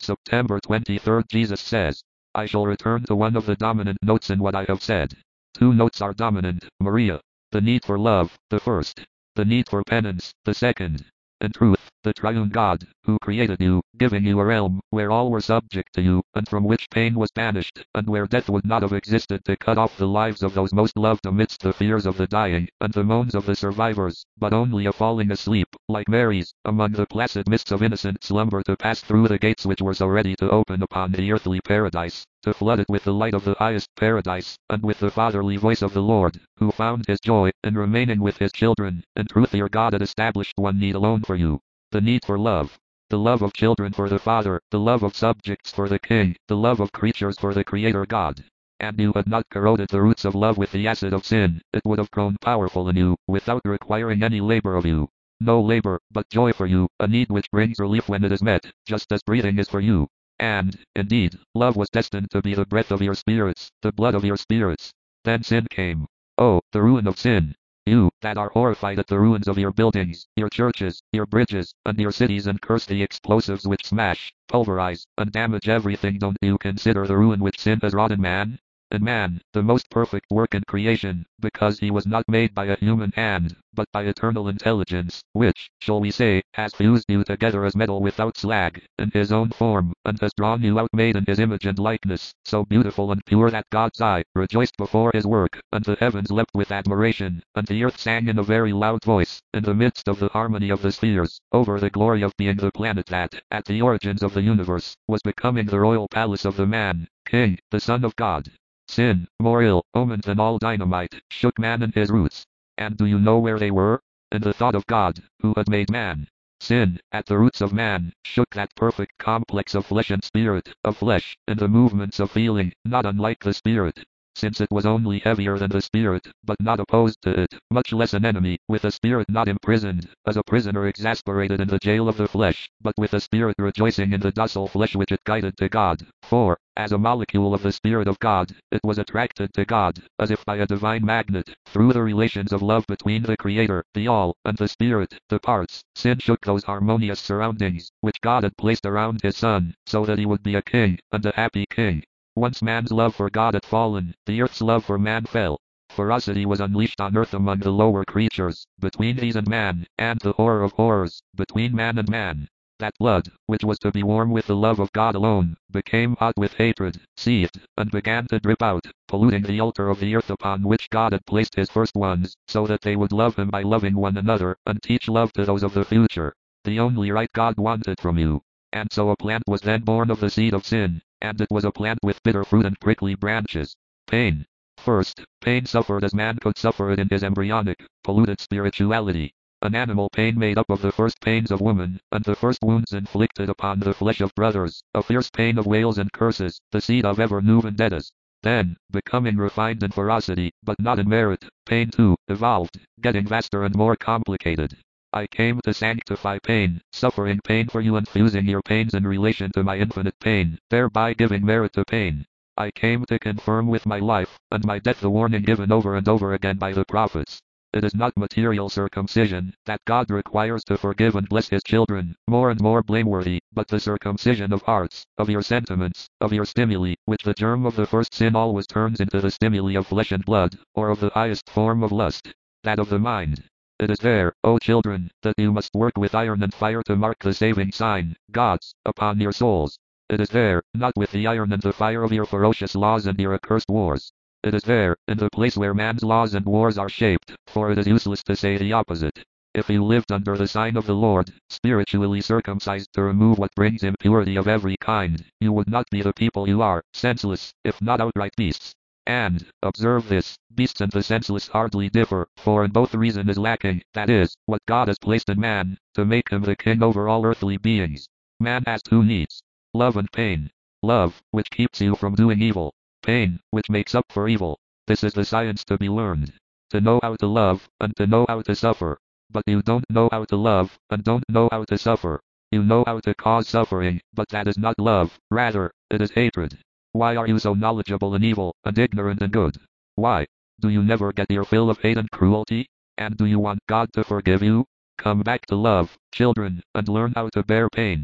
September 23. Jesus says, I shall return to one of the dominant notes in what I have said. Two notes are dominant, Maria. The need for love, the first. The need for penance, the second. In truth, the triune God, who created you, giving you a realm, where all were subject to you, and from which pain was banished, and where death would not have existed to cut off the lives of those most loved amidst the fears of the dying, and the moans of the survivors, but only a falling asleep, like Mary's, among the placid mists of innocent slumber to pass through the gates which were so ready to open upon the earthly paradise, to flood it with the light of the highest paradise, and with the fatherly voice of the Lord, who found his joy in remaining with his children. In truth your God had established one need alone for you, the need for love. The love of children for the Father, the love of subjects for the King, the love of creatures for the Creator God. And you had not corroded the roots of love with the acid of sin, it would have grown powerful in you, without requiring any labor of you. No labor, but joy for you, a need which brings relief when it is met, just as breathing is for you. And, indeed, love was destined to be the breath of your spirits, the blood of your spirits. Then sin came. Oh, the ruin of sin. You, that are horrified at the ruins of your buildings, your churches, your bridges, and your cities and curse the explosives which smash, pulverize, and damage everything, don't you consider the ruin which sin has wrought in man? In man, the most perfect work in creation, because he was not made by a human hand, but by eternal intelligence, which, shall we say, has fused you together as metal without slag, in his own form, and has drawn you out made in his image and likeness, so beautiful and pure that God's eye rejoiced before his work, and the heavens leapt with admiration, and the earth sang in a very loud voice, in the midst of the harmony of the spheres, over the glory of being the planet that, at the origins of the universe, was becoming the royal palace of the man, King, the Son of God. Sin, more ill omened than all dynamite, shook man in his roots. And do you know where they were? In the thought of God, who had made man. Sin, at the roots of man, shook that perfect complex of flesh and spirit, of flesh, in the movements of feeling, not unlike the spirit. Since it was only heavier than the spirit, but not opposed to it, much less an enemy, with a spirit not imprisoned, as a prisoner exasperated in the jail of the flesh, but with a spirit rejoicing in the docile flesh which it guided to God. For, as a molecule of the Spirit of God, it was attracted to God, as if by a divine magnet, through the relations of love between the Creator, the All, and the Spirit, the parts. Sin shook those harmonious surroundings, which God had placed around his Son, so that he would be a king, and a happy king. Once man's love for God had fallen, the earth's love for man fell. Ferocity was unleashed on earth among the lower creatures, between these and man, and the horror of horrors, between man and man. That blood, which was to be warm with the love of God alone, became hot with hatred, seethed, and began to drip out, polluting the altar of the earth upon which God had placed his first ones, so that they would love him by loving one another, and teach love to those of the future. The only right God wanted from you. And so a plant was then born of the seed of sin, and it was a plant with bitter fruit and prickly branches. Pain. First, pain suffered as man could suffer it in his embryonic, polluted spirituality. An animal pain made up of the first pains of woman, and the first wounds inflicted upon the flesh of brothers, a fierce pain of wails and curses, the seed of ever new vendettas. Then, becoming refined in ferocity, but not in merit, pain too, evolved, getting vaster and more complicated. I came to sanctify pain, suffering pain for you and fusing your pains in relation to my infinite pain, thereby giving merit to pain. I came to confirm with my life, and my death the warning given over and over again by the prophets. It is not material circumcision that God requires to forgive and bless his children, more and more blameworthy, but the circumcision of hearts, of your sentiments, of your stimuli, which the germ of the first sin always turns into the stimuli of flesh and blood, or of the highest form of lust, that of the mind. It is there, O children, that you must work with iron and fire to mark the saving sign, God's, upon your souls. It is there, not with the iron and the fire of your ferocious laws and your accursed wars. It is there, in the place where man's laws and wars are shaped, for it is useless to say the opposite. If you lived under the sign of the Lord, spiritually circumcised to remove what brings impurity of every kind, you would not be the people you are, senseless, if not outright beasts. And, observe this, beasts and the senseless hardly differ, for in both reason is lacking, that is, what God has placed in man, to make him the king over all earthly beings. Man has two needs. Love and pain. Love, which keeps you from doing evil. Pain, which makes up for evil. This is the science to be learned. To know how to love, and to know how to suffer. But you don't know how to love, and don't know how to suffer. You know how to cause suffering, but that is not love, rather, it is hatred. Why are you so knowledgeable in evil, and ignorant in good? Why? Do you never get your fill of hate and cruelty? And do you want God to forgive you? Come back to love, children, and learn how to bear pain.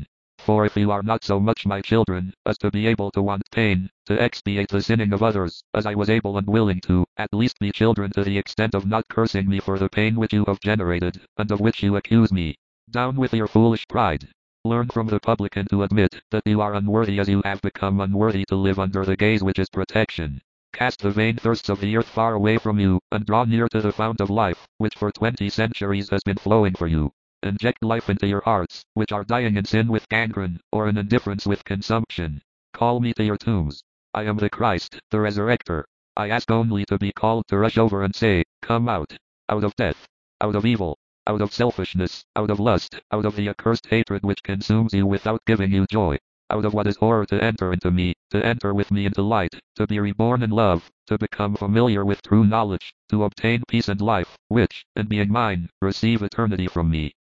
For if you are not so much my children, as to be able to want pain, to expiate the sinning of others, as I was able and willing to, at least be children to the extent of not cursing me for the pain which you have generated, and of which you accuse me. Down with your foolish pride. Learn from the publican to admit that you are unworthy as you have become unworthy to live under the gaze which is protection. Cast the vain thirsts of the earth far away from you, and draw near to the fount of life, which for 20 centuries has been flowing for you. Inject life into your hearts, which are dying in sin with gangrene, or in indifference with consumption. Call me to your tombs. I am the Christ, the Resurrector. I ask only to be called to rush over and say, come out. Out of death. Out of evil. Out of selfishness, out of lust, out of the accursed hatred which consumes you without giving you joy. Out of what is horror to enter into me, to enter with me into light, to be reborn in love, to become familiar with true knowledge, to obtain peace and life, which, in being mine, receive eternity from me.